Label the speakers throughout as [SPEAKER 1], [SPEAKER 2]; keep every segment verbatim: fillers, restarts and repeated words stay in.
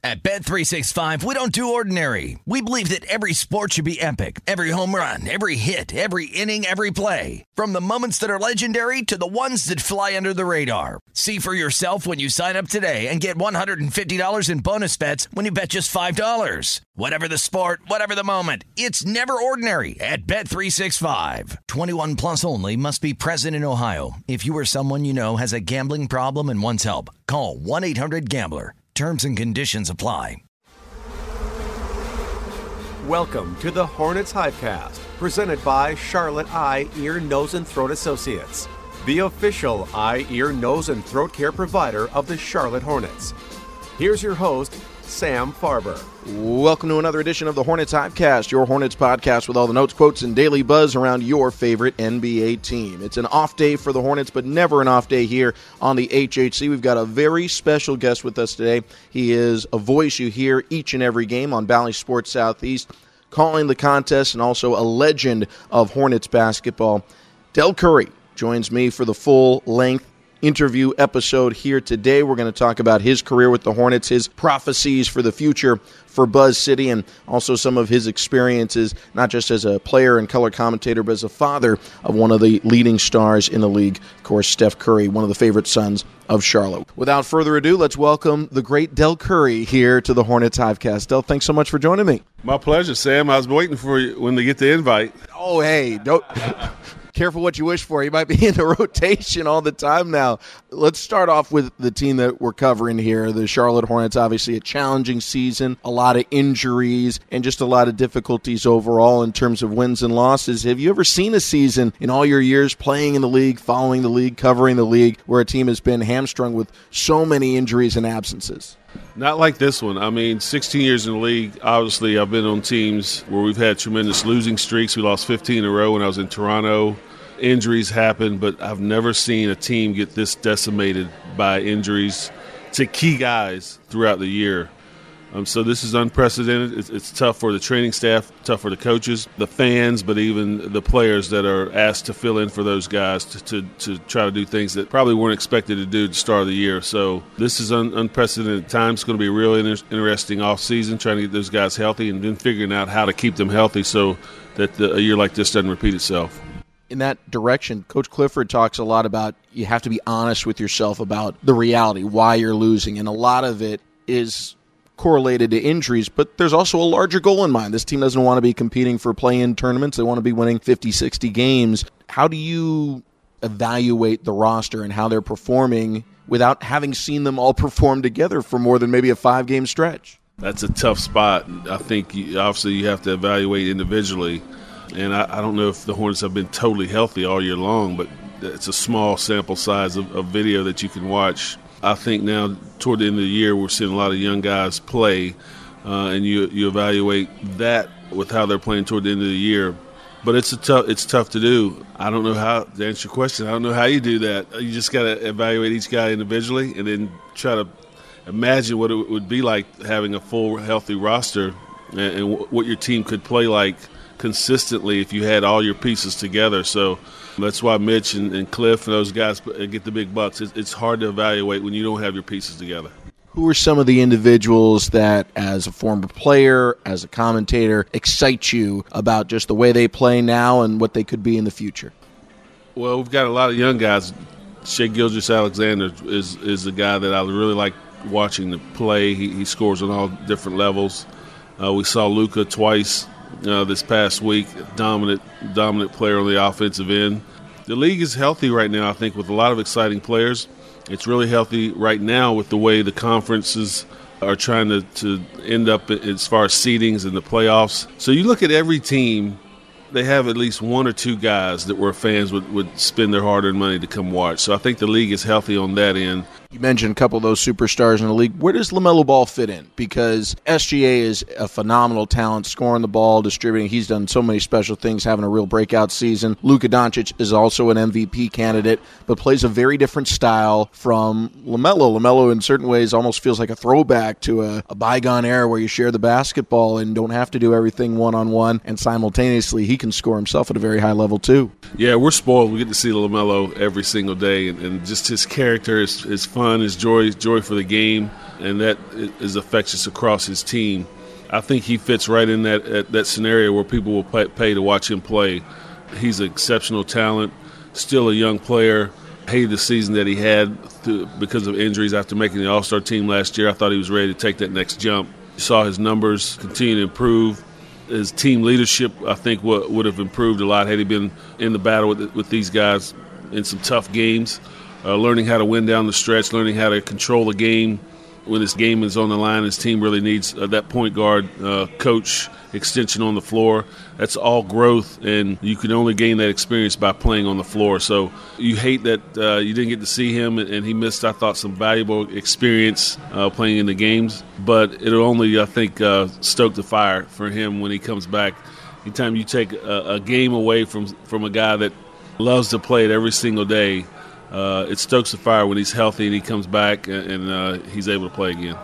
[SPEAKER 1] At Bet three sixty-five, we don't do ordinary. We believe that every sport should be epic. Every home run, every hit, every inning, every play. From the moments that are legendary to the ones that fly under the radar. See for yourself when you sign up today and get one hundred fifty dollars in bonus bets when you bet just five dollars. Whatever the sport, whatever the moment, it's never ordinary at Bet three sixty-five. twenty-one plus only. Must be present in Ohio. If you or someone you know has a gambling problem and wants help, call one eight hundred gambler. Terms and conditions apply.
[SPEAKER 2] Welcome to the Hornets Hivecast, presented by Charlotte Eye, Ear, Nose, and Throat Associates, the official eye, ear, nose, and throat care provider of the Charlotte Hornets. Here's your host, Sam Farber.
[SPEAKER 3] Welcome to another edition of the Hornets Hivecast, your Hornets podcast with all the notes, quotes, and daily buzz around your favorite N B A team. It's an off day for the Hornets, but never an off day here on the H H C. We've got a very special guest with us today. He is a voice you hear each and every game on Bally Sports Southeast, calling the contest, and also a legend of Hornets basketball. Del Curry joins me for the full-length interview episode here today. We're going to talk about his career with the Hornets, his prophecies for the future for Buzz City, and also some of his experiences, not just as a player and color commentator, but as a father of one of the leading stars in the league, of course, Steph Curry, one of the favorite sons of Charlotte. Without further ado, let's welcome the great Del Curry here to the Hornets Hivecast. Del, thanks so much for joining me.
[SPEAKER 4] My pleasure, Sam. I was waiting for you when they get the invite.
[SPEAKER 3] Oh, hey, don't... Careful what you wish for. You might be in the rotation all the time now. Let's start off with the team that we're covering here, the Charlotte Hornets. Obviously a challenging season, a lot of injuries, and just a lot of difficulties overall in terms of wins and losses. Have you ever seen a season in all your years playing in the league, following the league, covering the league, where a team has been hamstrung with so many injuries and absences?
[SPEAKER 4] Not like this one. I mean, sixteen years in the league, obviously I've been on teams where we've had tremendous losing streaks. We lost fifteen in a row when I was in Toronto. Injuries happen, but I've never seen a team get this decimated by injuries to key guys throughout the year. Um, so this is unprecedented. It's, it's tough for the training staff, tough for the coaches, the fans, but even the players that are asked to fill in for those guys to, to, to try to do things that probably weren't expected to do at the start of the year. So this is un, unprecedented time. It's going to be a real inter- interesting offseason, trying to get those guys healthy and then figuring out how to keep them healthy so that the, a year like this doesn't repeat itself.
[SPEAKER 3] In that direction, Coach Clifford talks a lot about you have to be honest with yourself about the reality, why you're losing, and a lot of it is correlated to injuries, but there's also a larger goal in mind. This team doesn't want to be competing for play-in tournaments. They want to be winning fifty, sixty games. How do you evaluate the roster and how they're performing without having seen them all perform together for more than maybe a five-game stretch?
[SPEAKER 4] That's a tough spot. I think you, obviously you have to evaluate individually. And I, I don't know if the Hornets have been totally healthy all year long, but it's a small sample size of, of video that you can watch. I think now toward the end of the year we're seeing a lot of young guys play, uh, and you you evaluate that with how they're playing toward the end of the year. But it's a tough it's tough to do. I don't know how to answer your question. I don't know how you do that. You just got to evaluate each guy individually and then try to imagine what it would be like having a full healthy roster and, and what your team could play like consistently if you had all your pieces together. So that's why Mitch and, and Cliff and those guys get the big bucks. It's, it's hard to evaluate when you don't have your pieces together.
[SPEAKER 3] Who are some of the individuals that, as a former player, as a commentator, excite you about just the way they play now and what they could be in the future?
[SPEAKER 4] Well, we've got a lot of young guys. Shai Gilgeous-Alexander is is a guy that I really like watching to play. He, he scores on all different levels. Uh, we saw Luka twice uh, this past week, dominant dominant player on the offensive end. The league is healthy right now, I think, with a lot of exciting players. It's really healthy right now with the way the conferences are trying to, to end up as far as seedings in the playoffs. So you look at every team, they have at least one or two guys that where fans would, would spend their hard-earned money to come watch. So I think the league is healthy on that end.
[SPEAKER 3] You mentioned a couple of those superstars in the league. Where does LaMelo Ball fit in? Because S G A is a phenomenal talent, scoring the ball, distributing. He's done so many special things, having a real breakout season. Luka Doncic is also an M V P candidate, but plays a very different style from LaMelo. LaMelo, in certain ways, almost feels like a throwback to a, a bygone era where you share the basketball and don't have to do everything one-on-one, and simultaneously he can score himself at a very high level too.
[SPEAKER 4] Yeah, we're spoiled. We get to see LaMelo every single day, and, and just his character is, is fun fun, his joy, joy for the game, and that is infectious across his team. I think he fits right in that that scenario where people will pay, pay to watch him play. He's an exceptional talent, still a young player. Hated the season that he had to, because of injuries after making the All-Star team last year. I thought he was ready to take that next jump. Saw his numbers continue to improve. His team leadership, I think, would, would have improved a lot had he been in the battle with, with these guys in some tough games, uh, learning how to win down the stretch, learning how to control the game. When this game is on the line, his team really needs uh, that point guard uh, coach extension on the floor. That's all growth, and you can only gain that experience by playing on the floor. So you hate that uh, you didn't get to see him, and he missed, I thought, some valuable experience uh, playing in the games. But it'll only, I think, uh, stoke the fire for him when he comes back. Anytime you take a, a game away from, from a guy that loves to play it every single day, Uh, it stokes the fire when he's healthy and he comes back and, and uh, he's able to play again.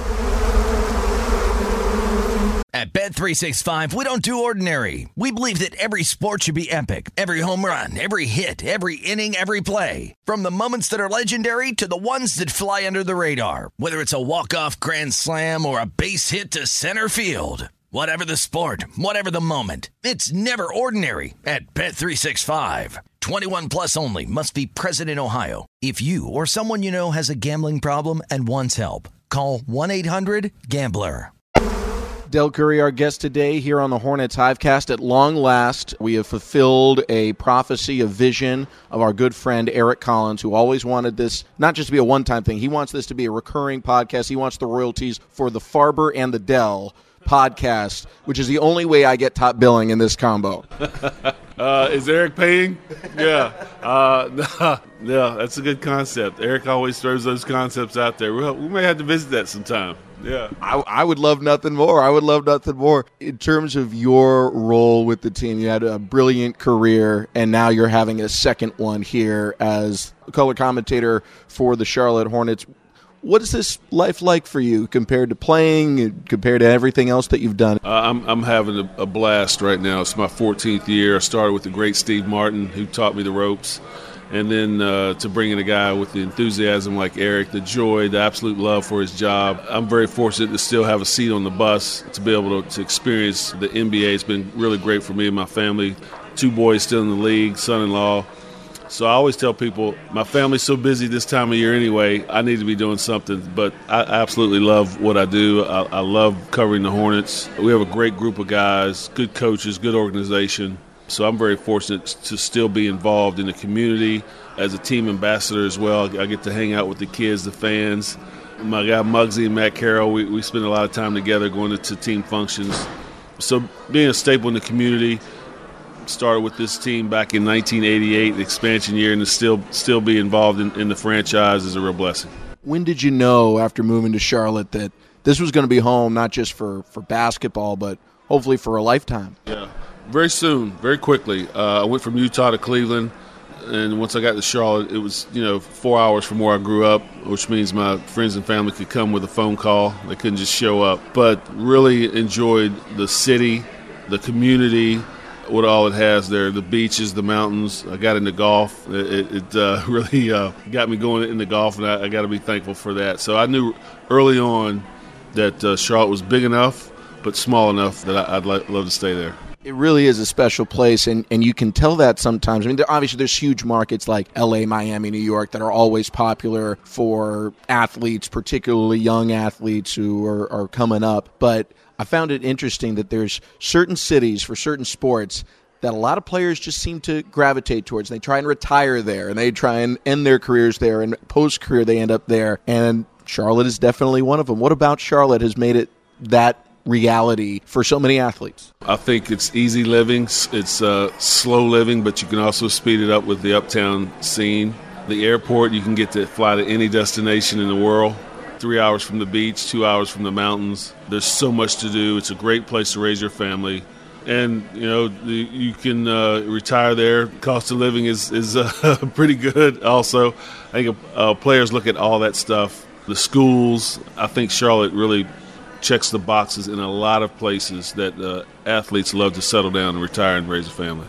[SPEAKER 1] At Bet three sixty-five, we don't do ordinary. We believe that every sport should be epic. Every home run, every hit, every inning, every play. From the moments that are legendary to the ones that fly under the radar. Whether it's a walk-off grand slam or a base hit to center field. Whatever the sport, whatever the moment, it's never ordinary at Bet three sixty-five. twenty-one plus only. Must be present in Ohio. If you or someone you know has a gambling problem and wants help, call one eight hundred gambler.
[SPEAKER 3] Del Curry, our guest today here on the Hornets Hivecast. At long last, we have fulfilled a prophecy, a vision of our good friend Eric Collins, who always wanted this not just to be a one-time thing. He wants this to be a recurring podcast. He wants the royalties for the Farber and the Dell podcast, which is the only way I get top billing in this combo.
[SPEAKER 4] uh, is Eric paying? Yeah. Uh, yeah, that's a good concept. Eric always throws those concepts out there. We'll, we may have to visit that sometime. Yeah.
[SPEAKER 3] I, I would love nothing more. I would love nothing more. In terms of your role with the team, you had a brilliant career, and now you're having a second one here as color commentator for the Charlotte Hornets. What is this life like for you compared to playing, compared to everything else that you've done?
[SPEAKER 4] Uh, I'm I'm having a, a blast right now. It's my fourteenth year. I started with the great Steve Martin, who taught me the ropes. And then uh, to bring in a guy with the enthusiasm like Eric, the joy, the absolute love for his job. I'm very fortunate to still have a seat on the bus to be able to, to experience the N B A. It's been really great for me and my family. Two boys still in the league, son-in-law. So I always tell people, my family's so busy this time of year anyway, I need to be doing something. But I absolutely love what I do. I, I love covering the Hornets. We have a great group of guys, good coaches, good organization. So I'm very fortunate to still be involved in the community as a team ambassador as well. I get to hang out with the kids, the fans. My guy Muggsy and Matt Carroll, we, we spend a lot of time together going to, to team functions. So being a staple in the community, started with this team back in nineteen eighty-eight, the expansion year, and to still still be involved in, in the franchise is a real blessing.
[SPEAKER 3] When did you know after moving to Charlotte that this was going to be home, not just for, for basketball, but hopefully for a lifetime?
[SPEAKER 4] Yeah, very soon, very quickly. Uh, I went from Utah to Cleveland, and once I got to Charlotte, it was, you know, four hours from where I grew up, which means my friends and family could come with a phone call. They couldn't just show up. But really enjoyed the city, the community, what all it has there, the beaches, the mountains. I got into golf. It, it uh, really uh, got me going into golf, and I, I got to be thankful for that. So I knew early on that uh, Charlotte was big enough but small enough that I, I'd like, love to stay there.
[SPEAKER 3] It really is a special place, and, and you can tell that sometimes. I mean, there, obviously there's huge markets like L A, Miami, New York that are always popular for athletes, particularly young athletes who are, are coming up. But I found it interesting that there's certain cities for certain sports that a lot of players just seem to gravitate towards. They try and retire there, and they try and end their careers there, and post-career they end up there. And Charlotte is definitely one of them. What about Charlotte has made it that reality for so many athletes?
[SPEAKER 4] I think it's easy living. It's uh, slow living, but you can also speed it up with the uptown scene. The airport, you can get to fly to any destination in the world. Three hours from the beach, two hours from the mountains. There's so much to do. It's a great place to raise your family. And, you know, you can uh, retire there. Cost of living is, is uh, pretty good also. I think uh, players look at all that stuff. The schools, I think Charlotte really checks the boxes in a lot of places that uh, athletes love to settle down and retire and raise a family.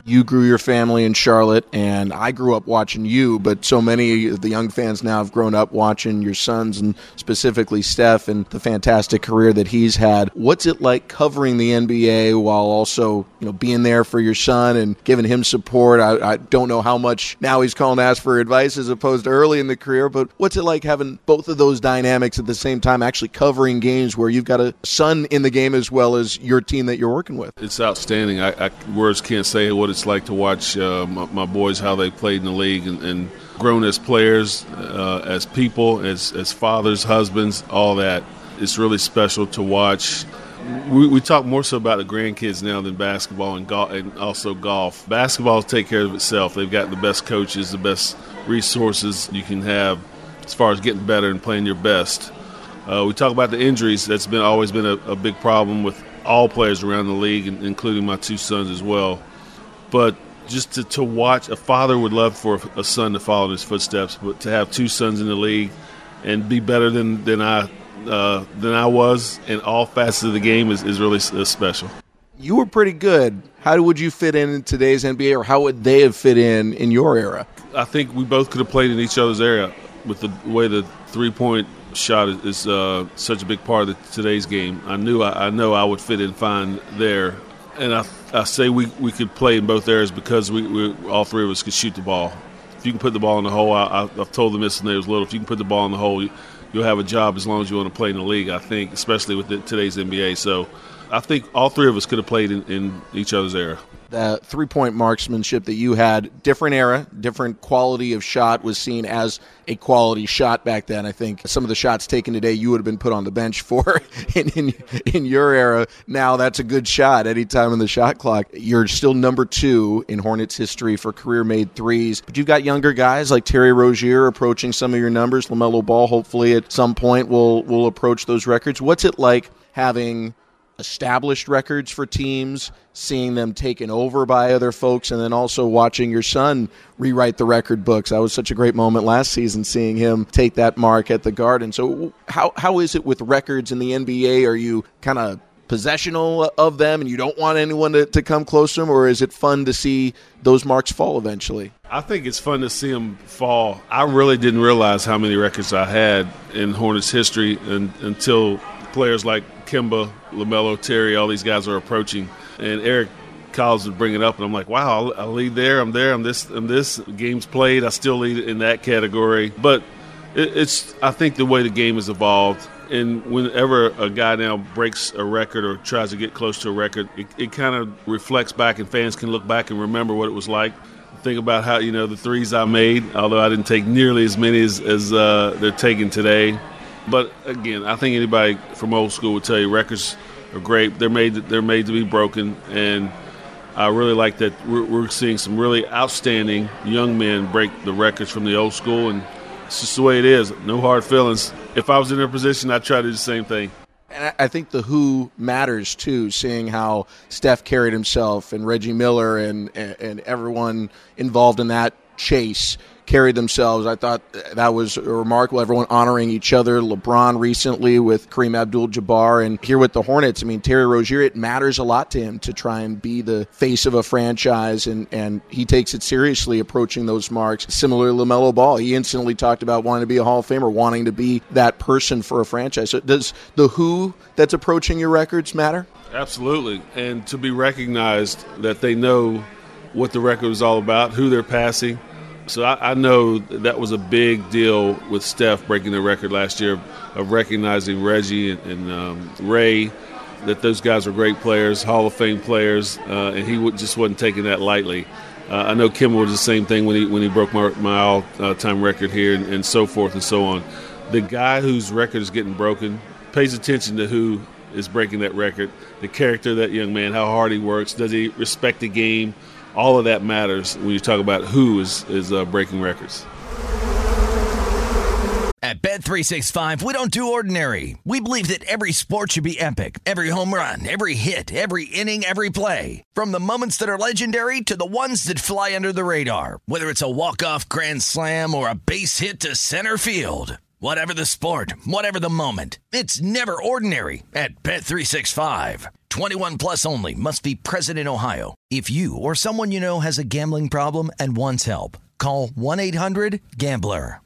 [SPEAKER 3] You grew your family in Charlotte, and I grew up watching you, but so many of the young fans now have grown up watching your sons, and specifically Steph, and the fantastic career that he's had. What's it like covering the N B A while also, you know, being there for your son and giving him support? I, I don't know how much now he's calling to ask for advice as opposed to early in the career, but what's it like having both of those dynamics at the same time, actually covering games where you've got a son in the game as well as your team that you're working with?
[SPEAKER 4] It's outstanding. I, I words can't say what it's like to watch uh, my, my boys, how they played in the league and, and grown as players, uh, as people, as, as fathers, husbands, all that. It's really special to watch. We, we talk more so about the grandkids now than basketball and, go- and also golf. Basketball take care of itself. They've got the best coaches, the best resources you can have as far as getting better and playing your best. Uh, we talk about the injuries. That's been always been a, a big problem with all players around the league, including my two sons as well. But just to, to watch, a father would love for a son to follow in his footsteps, but to have two sons in the league and be better than, than I uh, than I was in all facets of the game is, is really uh, special.
[SPEAKER 3] You were pretty good. How would you fit in in today's N B A, or how would they have fit in in your era?
[SPEAKER 4] I think we both could have played in each other's area with the way the three-point shot is, is uh, such a big part of the, today's game. I knew I, I know I would fit in fine there. And I, I say we, we could play in both areas because we, we all three of us could shoot the ball. If you can put the ball in the hole, I, I, I've told them this when they was little, if you can put the ball in the hole, you, you'll have a job as long as you want to play in the league, I think, especially with the, today's N B A. So I think all three of us could have played in, in each other's era.
[SPEAKER 3] The three-point marksmanship that you had, different era, different quality of shot, was seen as a quality shot back then. I think some of the shots taken today you would have been put on the bench for in, in, in your era. Now that's a good shot anytime in the shot clock. You're still number two in Hornets history for career-made threes. But you've got younger guys like Terry Rozier approaching some of your numbers. LaMelo Ball hopefully at some point will will approach those records. What's it like having established records for teams, seeing them taken over by other folks, and then also watching your son rewrite the record books? That was such a great moment last season, seeing him take that mark at the Garden. So how how is it with records in the N B A? Are you kind of possessional of them and you don't want anyone to, to come close to them, or is it fun to see those marks fall eventually?
[SPEAKER 4] I think it's fun to see them fall. I really didn't realize how many records I had in Hornets history and, until players like Kemba, LaMelo, Terry, all these guys are approaching. And Eric Collins would bring it up, and I'm like, wow, I lead there, I'm there, I'm this, I'm this. Games played, I still lead in that category. But it, it's, I think the way the game has evolved, and whenever a guy now breaks a record or tries to get close to a record, it, it kind of reflects back, and fans can look back and remember what it was like. Think about how, you know, the threes I made, although I didn't take nearly as many as, as uh, they're taking today. But again, I think anybody from old school would tell you records are great. They're made. They're made to be broken, and I really like that we're, we're seeing some really outstanding young men break the records from the old school, and it's just the way it is. No hard feelings. If I was in their position, I'd try to do the same thing.
[SPEAKER 3] And I think the who matters too, seeing how Steph carried himself and Reggie Miller and and everyone involved in that chase carried themselves. I thought that was remarkable. Everyone honoring each other. LeBron recently with Kareem Abdul-Jabbar, and here with the Hornets. I mean, Terry Rozier, it matters a lot to him to try and be the face of a franchise, and, and he takes it seriously approaching those marks. Similarly, LaMelo Ball, he instantly talked about wanting to be a Hall of Famer, wanting to be that person for a franchise. So does the who that's approaching your records matter?
[SPEAKER 4] Absolutely, and to be recognized that they know what the record is all about, who they're passing. So I, I know that was a big deal with Steph breaking the record last year of recognizing Reggie and, and um, Ray, that those guys were great players, Hall of Fame players, uh, and he would, just wasn't taking that lightly. Uh, I know Kimball was the same thing when he when he broke my, my all-time record here and, and so forth and so on. The guy whose record is getting broken pays attention to who is breaking that record, the character of that young man, how hard he works, does he respect the game. All of that matters when you talk about who is, is uh, breaking records.
[SPEAKER 1] At Bet three sixty-five, we don't do ordinary. We believe that every sport should be epic. Every home run, every hit, every inning, every play. From the moments that are legendary to the ones that fly under the radar. Whether it's a walk-off grand slam or a base hit to center field. Whatever the sport, whatever the moment, it's never ordinary at Bet three sixty-five. twenty-one plus only. Must be present in Ohio. If you or someone you know has a gambling problem and wants help, call one eight hundred gambler.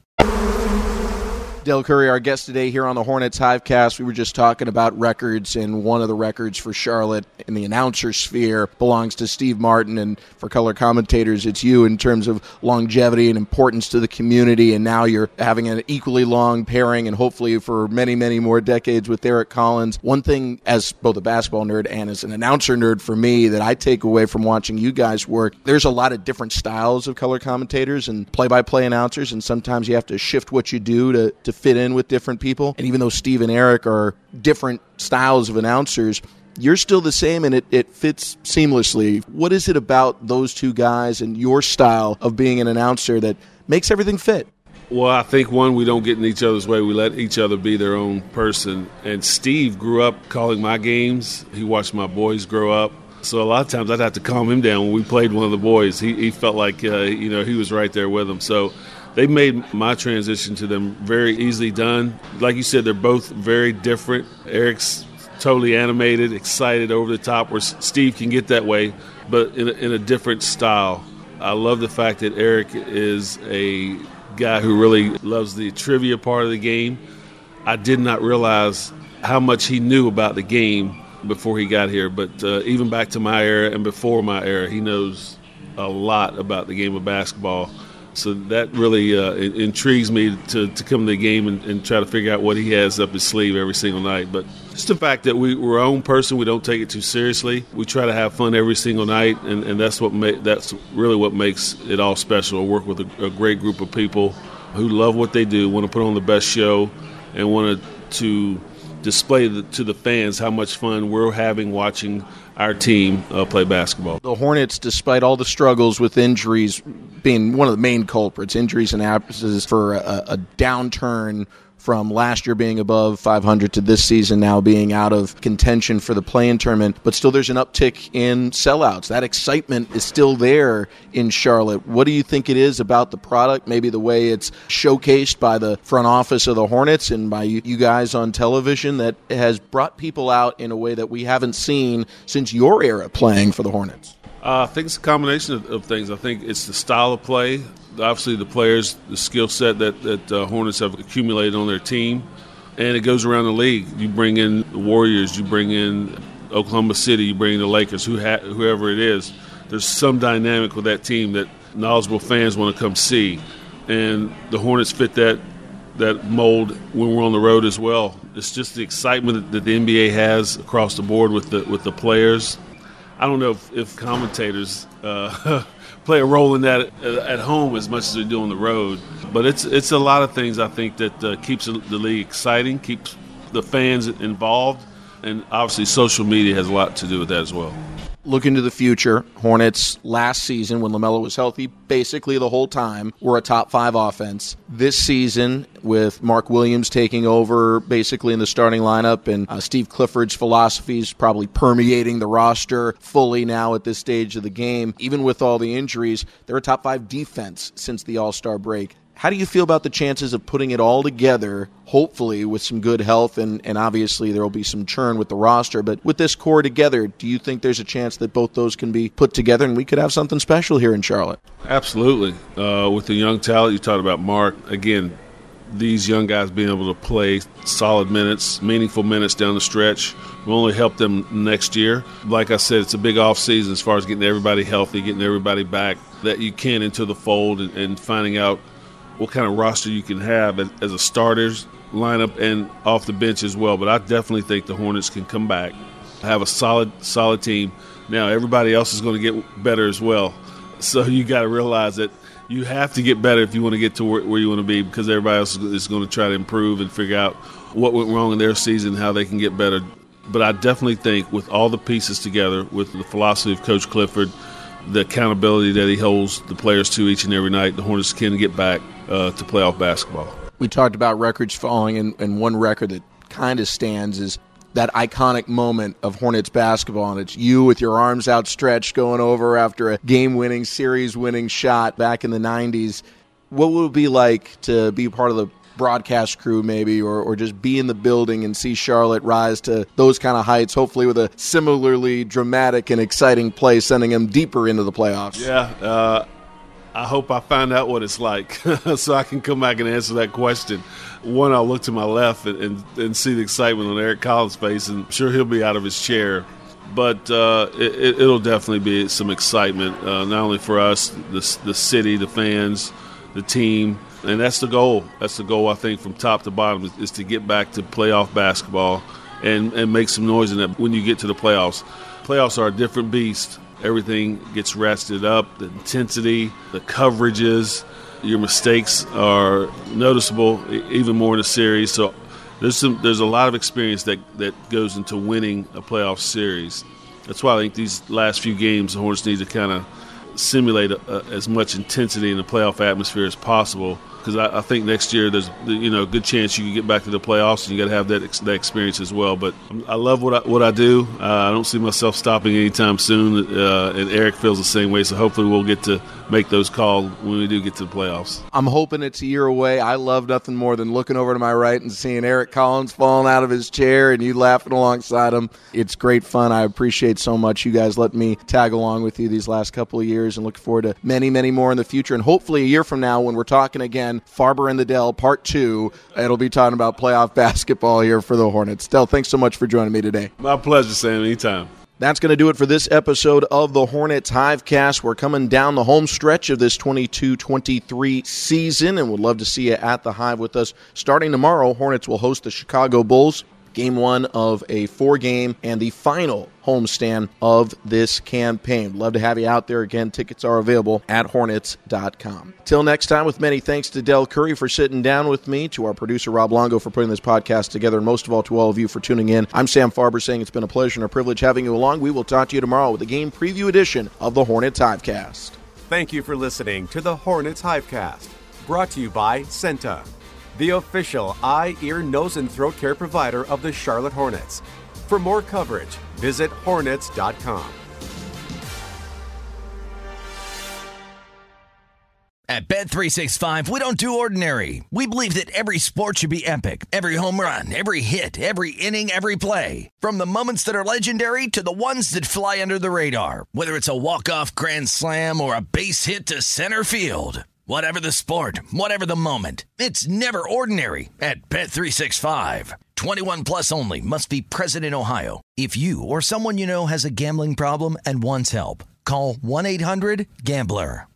[SPEAKER 3] Dell Curry, our guest today here on the Hornets Hivecast. We were just talking about records, and one of the records for Charlotte in the announcer sphere belongs to Steve Martin, and for color commentators, it's you in terms of longevity and importance to the community, and now you're having an equally long pairing, and hopefully for many, many more decades with Eric Collins. One thing, as both a basketball nerd and as an announcer nerd for me, that I take away from watching you guys work, there's a lot of different styles of color commentators and play-by-play announcers, and sometimes you have to shift what you do to, to fit in with different people. And even though Steve and Eric are different styles of announcers, you're still the same, and it, it fits seamlessly. What is it about those two guys and your style of being an announcer that makes everything fit?
[SPEAKER 4] Well, I think, one, we don't get in each other's way. We let each other be their own person. And Steve grew up calling my games. He watched my boys grow up. So a lot of times I'd have to calm him down when we played one of the boys. He, he felt like, uh, you know, he was right there with them. So they made my transition to them very easily done. Like you said, they're both very different. Eric's totally animated, excited, over the top, where Steve can get that way, but in a, in a different style. I love the fact that Eric is a guy who really loves the trivia part of the game. I did not realize how much he knew about the game before he got here, but uh, even back to my era and before my era, he knows a lot about the game of basketball. So that really uh, intrigues me to, to come to the game and, and try to figure out what he has up his sleeve every single night. But just the fact that we, we're our own person, we don't take it too seriously. We try to have fun every single night, and, and that's what ma- that's really what makes it all special. I work with a, a great group of people who love what they do, want to put on the best show, and want to display the, to the fans how much fun we're having watching our team uh, play basketball.
[SPEAKER 3] The Hornets, despite all the struggles with injuries being one of the main culprits, injuries and absences for a, a downturn from last year being above five hundred to this season now being out of contention for the play-in tournament, but still there's an uptick in sellouts. That excitement is still there in Charlotte. What do you think it is about the product, maybe the way it's showcased by the front office of the Hornets and by you guys on television, that has brought people out in a way that we haven't seen since your era playing for the Hornets?
[SPEAKER 4] Uh, I think it's a combination of, of things. I think it's the style of play. Obviously, the players, the skill set that, that uh, Hornets have accumulated on their team, and it goes around the league. You bring in the Warriors, you bring in Oklahoma City, you bring in the Lakers, who ha- whoever it is. There's some dynamic with that team that knowledgeable fans want to come see, and the Hornets fit that that mold when we're on the road as well. It's just the excitement that the N B A has across the board with the with the players. I don't know if, if commentators uh, play a role in that at home as much as they do on the road, but it's it's a lot of things I think that uh, keeps the league exciting, keeps the fans involved, and obviously social media has a lot to do with that as well.
[SPEAKER 3] Looking to the future, Hornets last season when LaMelo was healthy, basically the whole time, were a top five offense. This season, with Mark Williams taking over basically in the starting lineup and uh, Steve Clifford's philosophies probably permeating the roster fully now at this stage of the game, even with all the injuries, they're a top five defense since the All-Star break. How do you feel about the chances of putting it all together, hopefully with some good health, and, and obviously there will be some churn with the roster, but with this core together, do you think there's a chance that both those can be put together and we could have something special here in Charlotte?
[SPEAKER 4] Absolutely. Uh, with the young talent, you talked about Mark. Again, these young guys being able to play solid minutes, meaningful minutes down the stretch will only help them next year. Like I said, it's a big off season as far as getting everybody healthy, getting everybody back that you can into the fold, and, and finding out what kind of roster you can have as, as a starters lineup and off the bench as well. But I definitely think the Hornets can come back, have a solid, solid team. Now everybody else is going to get better as well. So you got to realize that you have to get better if you want to get to where, where you want to be, because everybody else is going to try to improve and figure out what went wrong in their season, how they can get better. But I definitely think with all the pieces together, with the philosophy of Coach Clifford, the accountability that he holds the players to each and every night, the Hornets can get back uh, to playoff basketball.
[SPEAKER 3] We talked about records falling, and, and one record that kind of stands is that iconic moment of Hornets basketball, and it's you with your arms outstretched going over after a game-winning, series-winning shot back in the nineties. What would it be like to be part of the broadcast crew maybe, or, or just be in the building and see Charlotte rise to those kind of heights, hopefully with a similarly dramatic and exciting play, sending them deeper into the playoffs.
[SPEAKER 4] Yeah, uh, I hope I find out what it's like so I can come back and answer that question. One, I'll look to my left and, and, and see the excitement on Eric Collins' face, and I'm sure he'll be out of his chair. But uh, it, it'll definitely be some excitement, uh, not only for us, the, the city, the fans, the team. And that's the goal. That's the goal, I think, from top to bottom, is, is to get back to playoff basketball and, and make some noise in that when you get to the playoffs. Playoffs are a different beast. Everything gets ratcheted up, the intensity, the coverages. Your mistakes are noticeable, even more in the series. So there's some, there's a lot of experience that, that goes into winning a playoff series. That's why I think these last few games, the Hornets need to kind of simulate a, a, as much intensity in the playoff atmosphere as possible. Because I, I think next year there's you know a good chance you can get back to the playoffs, and you got to have that ex- that experience as well. But I love what I, what I do. Uh, I don't see myself stopping anytime soon, uh, and Eric feels the same way. So hopefully we'll get to make those calls when we do get to the playoffs.
[SPEAKER 3] I'm hoping it's a year away. I love nothing more than looking over to my right and seeing Eric Collins falling out of his chair and you laughing alongside him. It's great fun. I appreciate so much you guys letting me tag along with you these last couple of years, and look forward to many, many more in the future. And hopefully a year from now when we're talking again, Farber and the Dell Part two, it'll be talking about playoff basketball here for the Hornets. Dell, thanks so much for joining me today.
[SPEAKER 4] My pleasure, Sam. Anytime.
[SPEAKER 3] That's going to do it for this episode of the Hornets Hivecast. We're coming down the home stretch of this twenty-two twenty-three season, and would love to see you at the Hive with us. Starting tomorrow, Hornets will host the Chicago Bulls. Game one of a four-game and the final homestand of this campaign. Love to have you out there. Again, tickets are available at hornets dot com. Till next time, with many thanks to Del Curry for sitting down with me, to our producer Rob Longo for putting this podcast together, and most of all to all of you for tuning in. I'm Sam Farber saying it's been a pleasure and a privilege having you along. We will talk to you tomorrow with a game preview edition of the Hornets Hivecast.
[SPEAKER 2] Thank you for listening to the Hornets Hivecast, brought to you by Senta, the official eye, ear, nose, and throat care provider of the Charlotte Hornets. For more coverage, visit hornets dot com.
[SPEAKER 1] At Bet three sixty-five, we don't do ordinary. We believe that every sport should be epic. Every home run, every hit, every inning, every play. From the moments that are legendary to the ones that fly under the radar. Whether it's a walk-off grand slam or a base hit to center field. Whatever the sport, whatever the moment, it's never ordinary at Bet three sixty-five. twenty-one plus only. Must be present in Ohio. If you or someone you know has a gambling problem and wants help, call one eight hundred gambler.